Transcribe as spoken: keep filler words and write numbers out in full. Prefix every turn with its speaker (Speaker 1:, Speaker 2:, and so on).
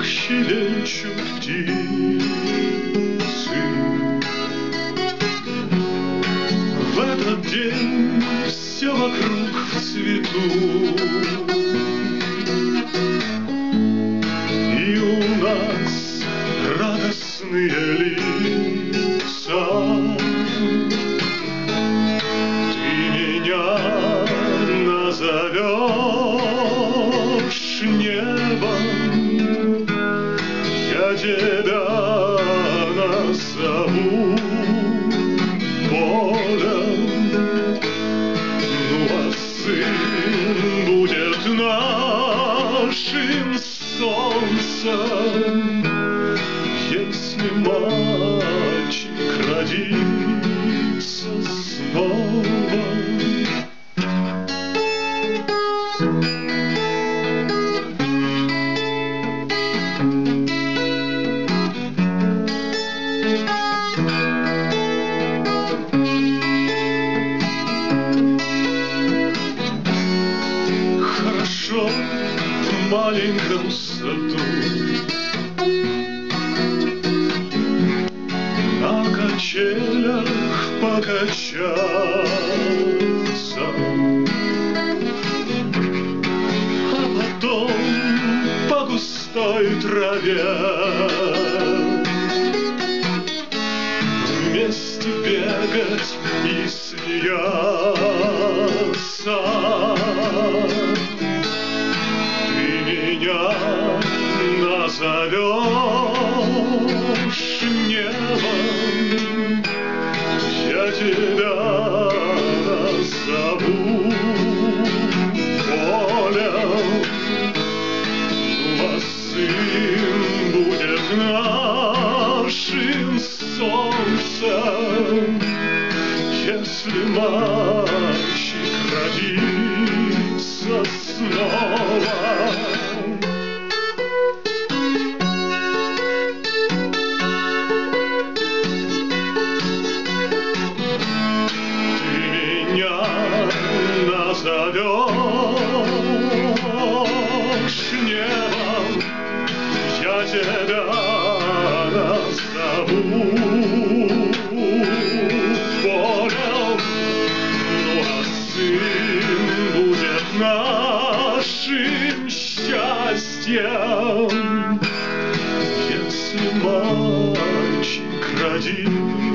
Speaker 1: щебечут птицы. В этот день все вокруг в цвету, и у нас радостные лица. Ты меня назовешь небом, я тебя назову полем. Ну а сын будет нашим солнцем, если мальчик родится снова. Хорошо в маленьком саду, на качелях покачаться, а потом по густой траве вместе бегать и смеяться. Ты меня назовешь небом, я тебя назову полем. Ну а сын будет нашим солнцем, если мальчик родится снова. Ты меня назовешь небом, я тебя назову полем. Ну а сын будет нашим счастьем, если мальчик родится